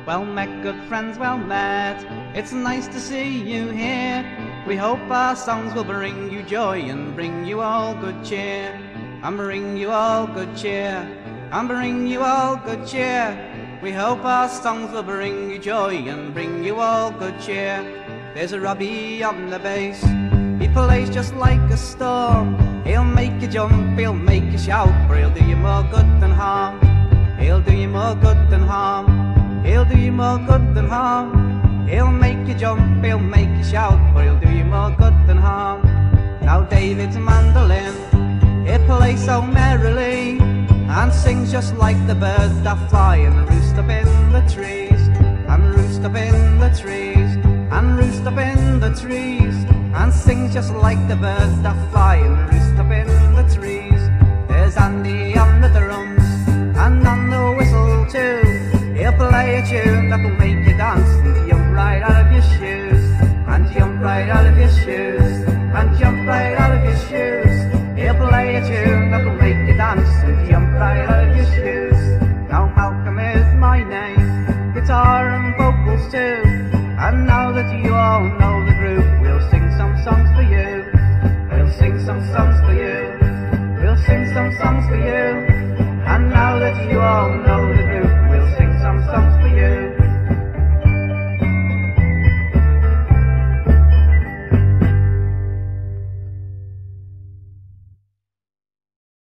Well met, good friends, well met. It's nice to see you here. We hope our songs will bring you joy and bring you all good cheer. And bring you all good cheer. And bring you all good cheer. We hope our songs will bring you joy and bring you all good cheer. There's a Robbie on the bass. He plays just like a storm. He'll make you jump, he'll make you shout, for he'll do you more good than harm. He'll do you more good than harm. He'll do you more good than harm. He'll make you jump, he'll make you shout, for he'll do you more good than harm. Now David's mandolin, he plays so merrily, and sings just like the birds that fly and roost up in the trees, and roost up in the trees, and roost up in the trees, and sings just like the birds that fly and roost up in the trees. There's Andy on the drums and on the whistle too. He'll play a tune that will make you dance and jump right out of your shoes, and jump right out of your shoes.